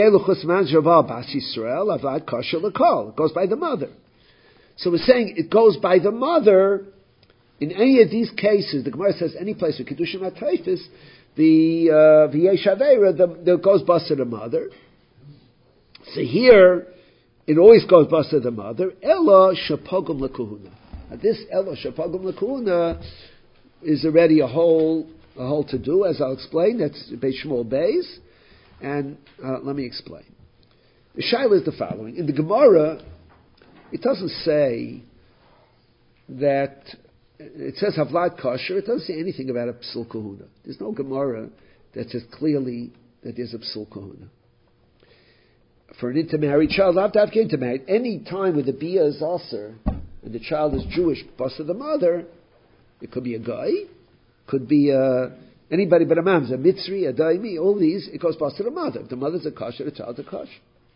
goes by the mother. So we're saying it goes by the mother. In any of these cases, the Gemara says any place with Kedushin HaToifis, the V'yesh Aveira, the goes bust the mother. So here, it always goes bust the mother. Ella Shapogum L'Kuhuna. This Ella Shapogum L'Kuhuna is already a whole to do, as I'll explain. That's Beis Shmuel Beis. And let me explain. The shaila is the following. In the Gemara, it doesn't say that, it says Havlat kosher, it doesn't say anything about a psul kahuna. There's no Gemara that says clearly that there's a psul kahuna. For an intermarried child, not to have intermarried, any time where the bia is aser, and the child is Jewish, basa the mother, it could be a guy, could be anybody but a mamza, mitzri, a daimi, all these, it goes past to the mother. If the mother's a kosher, the child's a kosher.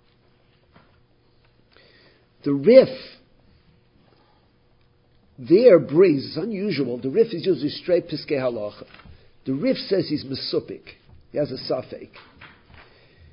The Rif, there brings, it's unusual, the Rif is usually straight piskei halacha. The Rif says he's mesupik, he has a safek.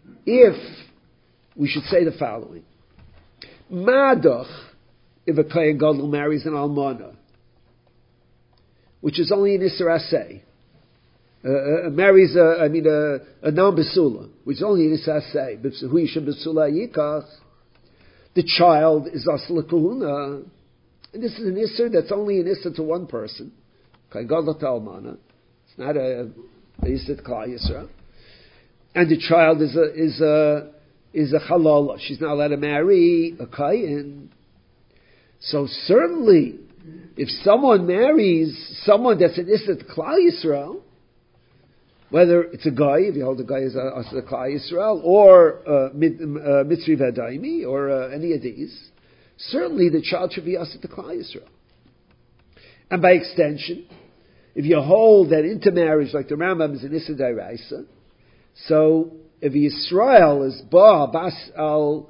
if we should say the following. Madach, if a Kohen Gadol marries an Almana, which is only an Isser Aseh, marries a non-Besula, which is only an Isser Aseh, Hu Yishem Besula Yikach, the child is Asla Kahuna, and this is an Isser that's only an Isser to one person, Kohen Gadol to Almana, it's not a Isser to Klal Yisrael, and the child is a Halala, she's not allowed to marry a Kohen. So certainly, if someone marries someone that's an Isser to Klal Yisrael, whether it's a guy, if you hold a guy as a Klal Yisrael, or Mitzri Vadaimi, or any of these, certainly the child should be Isser to Klal Yisrael. And by extension, if you hold that intermarriage, like the Rambam, is an Isser D'Oraisa, so if Yisrael is Ba Bas Al,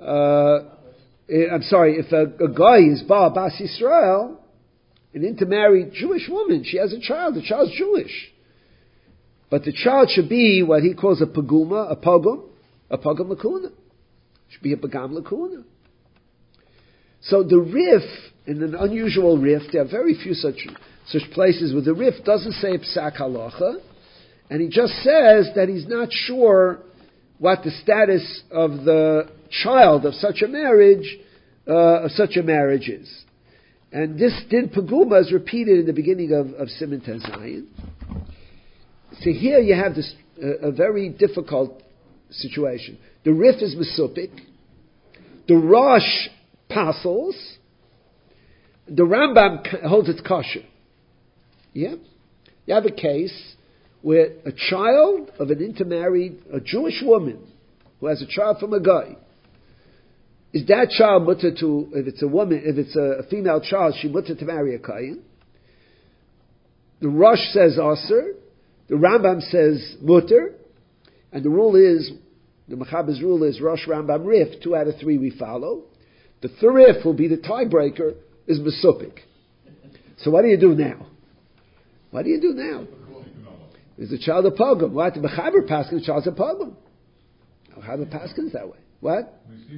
if a guy is Ba Bas Yisrael, an intermarried Jewish woman, she has a child, the child's Jewish. But the child should be what he calls a pogum lakuna. Should be a pagam lakuna. So the Rif, in an unusual Rif, there are very few such places where the Rif doesn't say psak halacha, and he just says that he's not sure what the status of the child of such a marriage is. And this din paguma is repeated in the beginning of Siman Tezayin. So here you have this a very difficult situation. The Rif is Mesupik, the Rosh passes, the Rambam holds its kosher. Yeah? You have a case where a child of an intermarried, a Jewish woman who has a child from a guy, is that child mutter to, if it's a woman, if it's a female child, she mutter to marry a Kayin? The Rosh says Aser, the Rambam says mutter, and the rule is, the Mechaber's rule is Rosh Rambam Rif, 2 out of 3 we follow. The Thurif will be the tiebreaker, is Mesupik. So what do you do now? What do you do now? Is the child a pogum? What? The Mechaber Paskin, the child's a pogum. Mechaber Paskin's that way. What?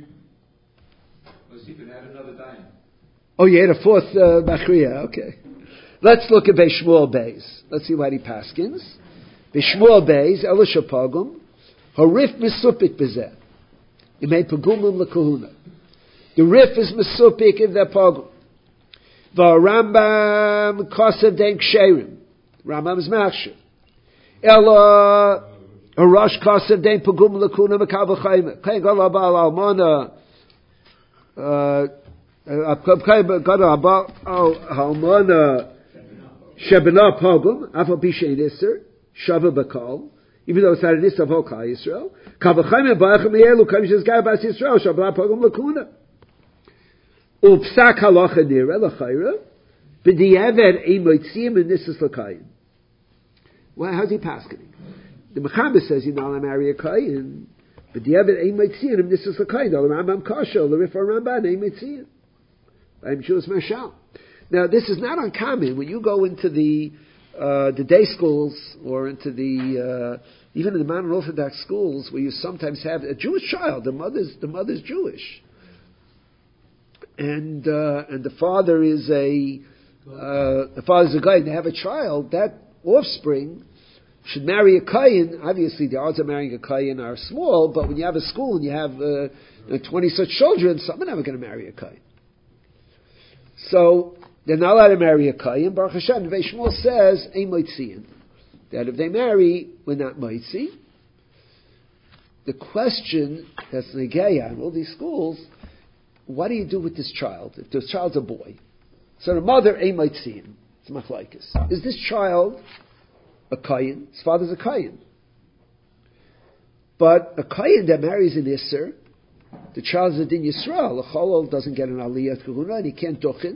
Add another dime. Oh, you had a fourth Machriya, okay. Let's look at Beishmuel Beis. Let's see what he Paskins. Beishmuel Beis, Elisha pogum, Harif Mesupik Bezeh. He made pogumim lekahuna. The Rif is Mesupik in the pogum. The Rambam Kosev Den Ksherim. Rambam is Machshav. Ella a Rosh Kosev Den Pogum Lakuna Makav Chayim. Kain Gadol Abal Almana. Gadol Abal Almana Shebena Pogum. Afal Pishay Nisser Shava Bakal. Even though it's not an Nisser of Hokal Yisrael. Kav Chayim Ba'achem Yelu Kav Yisrael Gai Bas Yisrael Shabla Pogum Lakuna. Upsak Halacha Nira Lachayra. B'di'ever Ein Moitzim and Nisser Lakayim. Well, how's he paskening? The Mechaber says you're not allowed to marry a Kayin, but the Eved ain't mitzian him. This is the Kayin. The Rambam Kasha, the Rif Rambam ain't mitzian. I'm Jewish Mashal. Now, this is not uncommon when you go into the day schools or into the even in the modern Orthodox schools where you sometimes have a Jewish child. The mother's Jewish, and the father is a guy. And they have a child. That offspring should marry a Kayin. Obviously, the odds of marrying a Kayin are small, but when you have a school and you have 20 such children, some of them are going to marry a Kayin. So, they're not allowed to marry a Kayin. Baruch Hashem, Vei Shmuel says, Ein Moitziin. That if they marry, we're not Moitzi. The question that's Negeya in all these schools, what do you do with this child? If this child's a boy. So the mother, Ein Moitziin. It's Machlaikas. Is this child a Kayin? His father's a Kayin. But a Kayin that marries an Isser, the child is a Din Yisrael. A Cholol doesn't get an Aliyah Kahuna and he can't Duchin.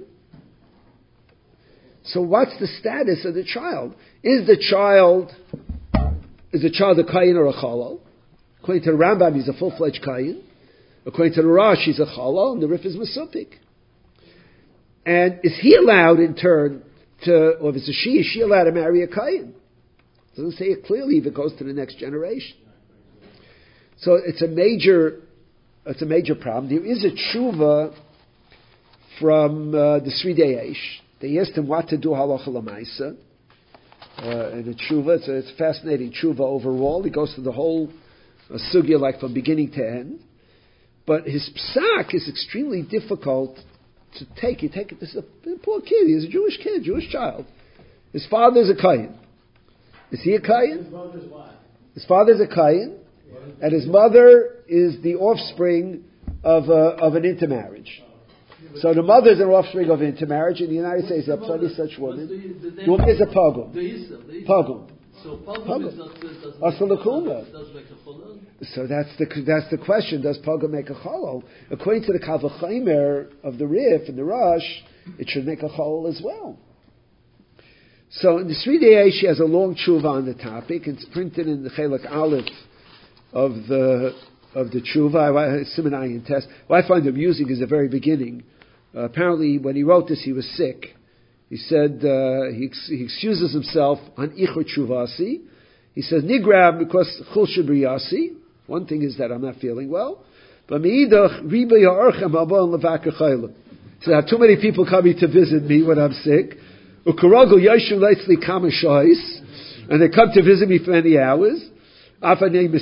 So what's the status of the child? Is the child a Kayin or a Cholol? According to the Rambam, he's a full-fledged Kayin. According to the Rosh, he's a Cholol, and the Rif is Mesupik. And is he allowed in turn or if it's a she, is she allowed to marry a Kayin? It doesn't say it clearly if it goes to the next generation. So it's a major problem. There is a tshuva from the Sridei Eish. They asked him what to do halacha l'maisa. In a tshuva, it's a fascinating tshuva overall. He goes through the whole sugya like from beginning to end. But his psak is extremely difficult to take. You take it, this is a poor kid. He's a Jewish kid, Jewish child. His father's a Kayin. Is he a Kayin? His father's a Kayin, and his mother is the offspring of an intermarriage. So the mother is an offspring of intermarriage. In the United States, there are plenty of such women. The woman is a pogum. Pogum. So pogum is not does make a cholol. So that's the question. Does pogum make a cholol? According to the Kal V'Chomer of the Rif and the Rosh, it should make a cholol as well. So in the Sridei Eish, she has a long tshuva on the topic. It's printed in the Chelak Aleph of the tshuva, Siman Ayin Test. What I find amusing is the very beginning. Apparently, when he wrote this, he was sick. He said he excuses himself on Ichur Tshuvasi. He says Nigrab because Chul Shabriyasi. One thing is that I'm not feeling well. But Meidach Riba Ya'archem Abon Levaka Chayla. So too many people coming to visit me when I'm sick. Ukaragu Yashim Leitzli Kama Shois, and they come to visit me for many hours. I love to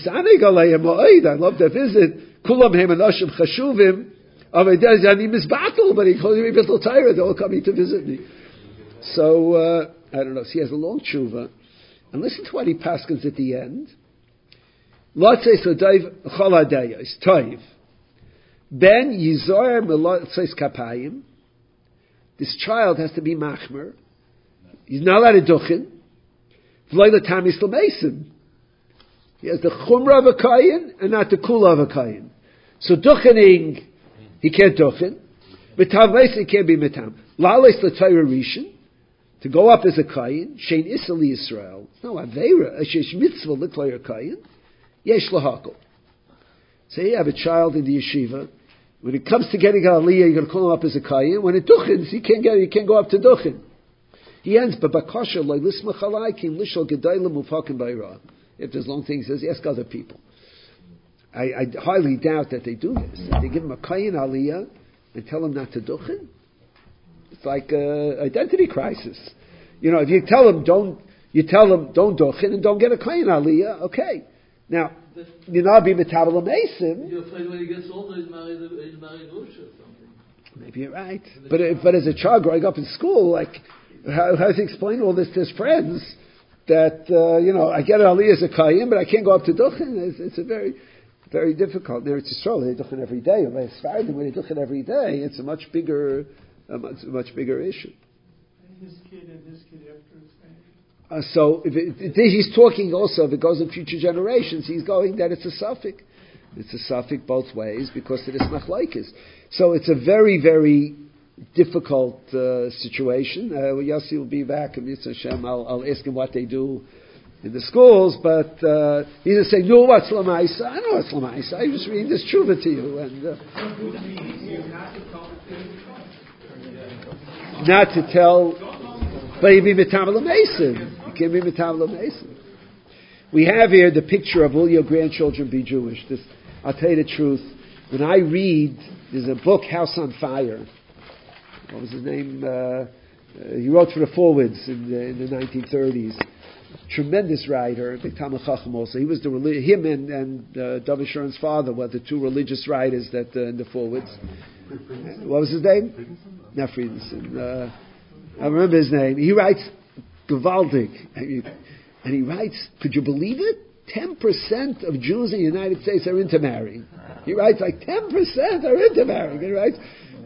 visit. Kulam Hem Anashim Chashuvim. But he calls me Bittul Torah. They're all coming to visit me. So I don't know. So he has a long tshuva, and listen to what he paskins at the end. Lotzei Sodayv Choladeyos Toiv Ben Yizor Melotzeis Kapayim. This child has to be machmer. He's not allowed to duchen. V'loy l'tamis l'meisim. He has the chumra of a kayin and not the kula of a kayin. So duchening, he can't duchen. Mitav meisim, he can't be mitam. La'aleis l'tayra rishon, to go up as a kayin, shein isali Yisrael. It's no aveira. Shesh mitzvah l'tayra kayin. Yesh lahakol. So you have a child in the yeshiva. When it comes to getting aliyah, you're going to call him up as a kayin. When it duchens, he can't go up to duchen. He ends, but bakasha loy lismachalai kim lishal gedayla mufakim bayra. If there's long things, he says, ask other people. I highly doubt that they do this. That they give him a kayin aliyah and tell him not to duchen. It's like an identity crisis. You know, if you tell him don't duchen and don't get a kayin aliyah, okay. Now, you're not being metabel mesim. You're afraid when he gets older, he's married Rosh or something. Maybe you're right. But as a child growing up in school, like, how does he explain all this to his friends? That, I get an aliyah as a kayyim, but I can't go up to duchen. It's a very, very difficult. There it's Yisrael, they duchen every day. When they duchen every day, it's a much bigger issue. And his kid after his family. So he's talking also, if it goes in future generations, he's going that it's a suffix. It's a suffix both ways because it is machlokes. So it's a very, very difficult situation. Yossi will be back, and Hashem, I'll ask him what they do in the schools, but he's going to say, no, what's Lamaisa? I know what's Lamaisa. I just read this tshuva to you. And not to tell, but you be metabel mason. You can't be metabel mason. We have here the picture of will your grandchildren be Jewish. I'll tell you the truth. When I read, there's a book, House on Fire. What was his name? He wrote for the forwards in the 1930s. Tremendous writer, big Talmud Chacham also. He was him and David Shern's father were the two religious writers that in the forwards. What was his name? Not Friedenson. I remember his name. He writes Gewaldig, and he writes, could you believe it? 10% of Jews in the United States are intermarrying. He writes like 10% are intermarrying. He writes,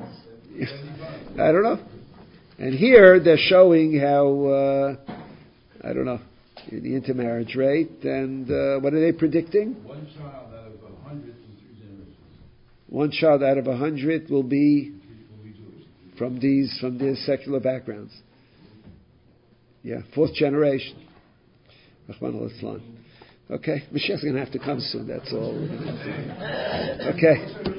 I don't know. And here they're showing how, I don't know, the intermarriage rate, and what are they predicting? One child out of 100 in 3 generations. One child out of 100 will be Jewish. from their secular backgrounds. Yeah, 4th generation. Rahman al-Islam. Okay, Mashiach's going to have to come soon, that's all. Okay.